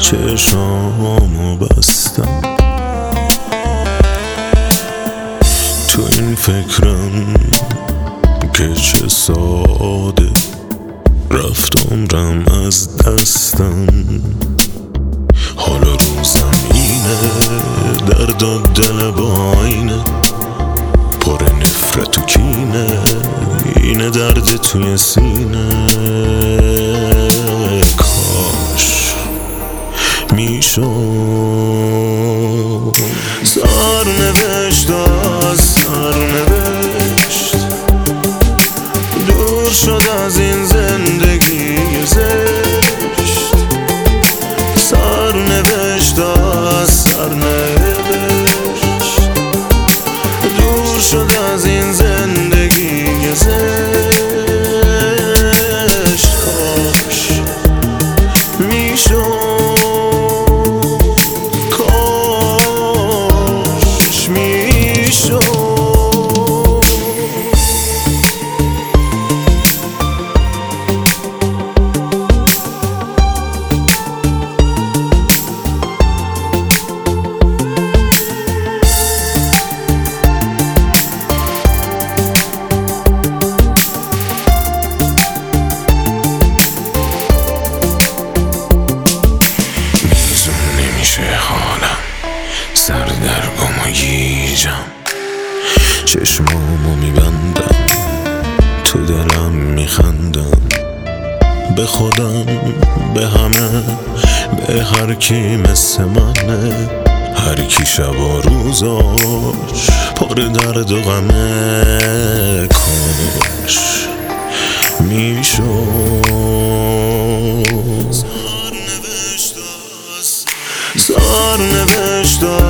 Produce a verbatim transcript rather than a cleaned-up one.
چشامو بستم، تو این فکرم که چه ساده رفت عمرم از دستم. حالا رو زمینه درد و دل با آینه، پر نفرت و کینه، اینه درد توی سینه. کاش میشد سر نوشت از سر نوشت، دور شد از این زندگی زشت. سر نوشت از سر نوشت، دور شد از این زندگی زشت. کاش میشد، کاش میشد. سر در گم و گیجم، چشمامو میبندم، تو دلم میخندم، به خودم، به همه، به هر کی مثل منه. هر کی شب و روزاش پر درد و غمه. کاش میشد سر نوشت